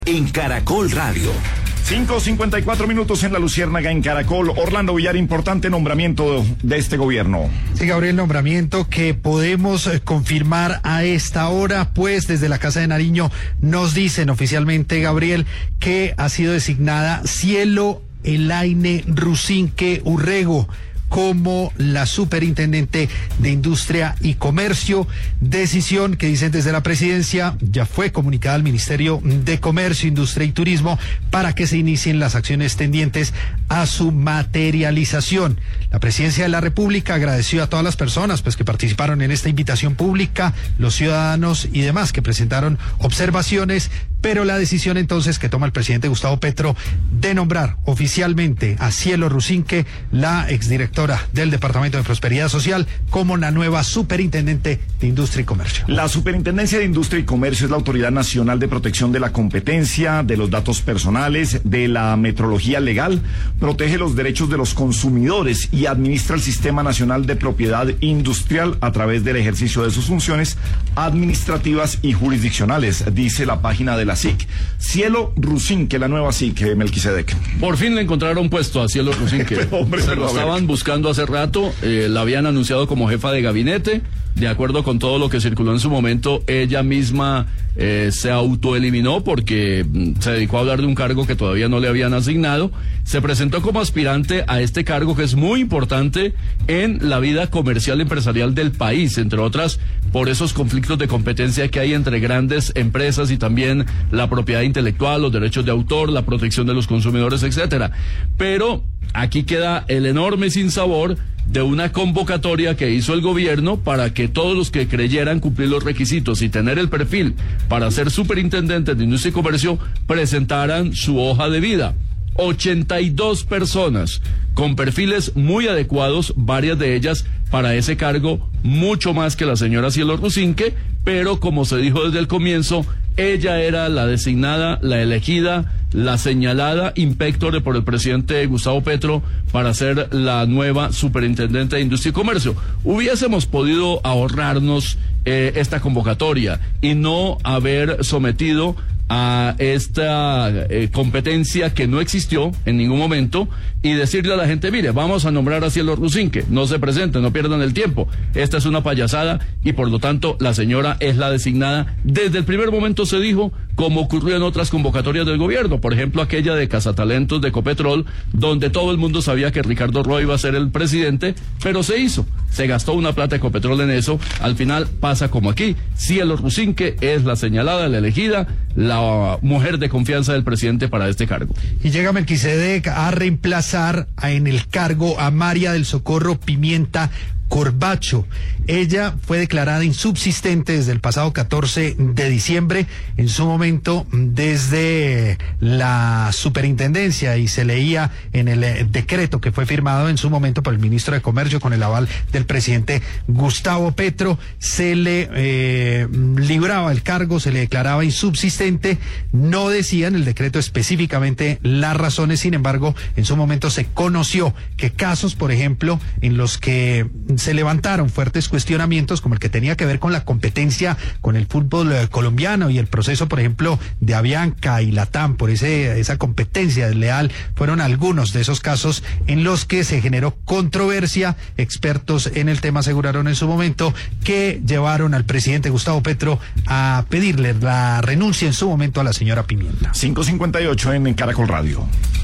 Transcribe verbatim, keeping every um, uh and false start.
En Caracol Radio. cinco cincuenta y cuatro minutos en la Luciérnaga en Caracol. Orlando Villar, importante nombramiento de este gobierno. Sí, Gabriel, nombramiento que podemos eh, confirmar a esta hora, pues desde la Casa de Nariño nos dicen oficialmente, Gabriel, que ha sido designada Cielo Elaine Rusinque Urrego como la superintendente de Industria y Comercio, decisión que dicen desde la presidencia ya fue comunicada al Ministerio de Comercio, Industria y Turismo para que se inicien las acciones tendientes a su materialización. La presidencia de la República agradeció a todas las personas pues que participaron en esta invitación pública, los ciudadanos y demás que presentaron observaciones, pero la decisión entonces que toma el presidente Gustavo Petro de nombrar oficialmente a Cielo Rusinque, la exdirectora del Departamento de Prosperidad Social, como la nueva superintendente de Industria y Comercio. La Superintendencia de Industria y Comercio es la Autoridad Nacional de Protección de la Competencia, de los datos personales, de la metrología legal, protege los derechos de los consumidores y administra el Sistema Nacional de Propiedad Industrial a través del ejercicio de sus funciones administrativas y jurisdiccionales, dice la página de la S I C. Cielo Rusinque, la nueva S I C, Melquisedec. Por fin le encontraron puesto a Cielo Rusinque. Pero, hombre, se lo estaban buscando hace rato, eh, la habían anunciado como jefa de gabinete. De acuerdo con todo lo que circuló en su momento, ella misma eh, se autoeliminó porque mm, se dedicó a hablar de un cargo que todavía no le habían asignado. Se presentó como aspirante a este cargo que es muy importante en la vida comercial y empresarial del país, entre otras por esos conflictos de competencia que hay entre grandes empresas y también la propiedad intelectual, los derechos de autor, la protección de los consumidores, etcétera. Pero aquí queda el enorme sinsabor de una convocatoria que hizo el gobierno para que todos los que creyeran cumplir los requisitos y tener el perfil para ser superintendentes de Industria y Comercio presentaran su hoja de vida. ochenta y dos personas con perfiles muy adecuados, varias de ellas para ese cargo, mucho más que la señora Cielo Rusinque, pero como se dijo desde el comienzo, ella era la designada, la elegida, la señalada impectore por el presidente Gustavo Petro para ser la nueva superintendente de Industria y Comercio. Hubiésemos podido ahorrarnos eh, esta convocatoria y no haber sometido a esta eh, competencia que no existió en ningún momento y decirle a la gente, mire, vamos a nombrar a Cielo Rusinque, no se presenten, no pierdan el tiempo, esta es una payasada y por lo tanto la señora es la designada. Desde el primer momento se dijo, como ocurrió en otras convocatorias del gobierno, por ejemplo aquella de Cazatalentos de Ecopetrol, donde todo el mundo sabía que Ricardo Roa iba a ser el presidente, pero se hizo, se gastó una plata Ecopetrol en eso, al final pasa como aquí, Cielo Rusinque es la señalada, la elegida, la mujer de confianza del presidente para este cargo. Y llega Melquisedec a reemplazar a, en el cargo a María del Socorro Pimienta Corbacho. Ella fue declarada insubsistente desde el pasado catorce de diciembre, en su momento desde la superintendencia, y se leía en el eh, decreto que fue firmado en su momento por el ministro de Comercio con el aval del presidente Gustavo Petro, se le eh, libraba el cargo, se le declaraba insubsistente. No decía en el decreto específicamente las razones, sin embargo, en su momento se conoció que casos, por ejemplo, en los que se levantaron fuertes cuestionamientos, como el que tenía que ver con la competencia con el fútbol eh, colombiano y el proceso, por ejemplo, de Avianca y Latam por ese esa competencia desleal, fueron algunos de esos casos en los que se generó controversia. Expertos en el tema aseguraron en su momento que llevaron al presidente Gustavo Petro a pedirle la renuncia en su momento a la señora Pimienta. cinco cincuenta y ocho en Caracol Radio.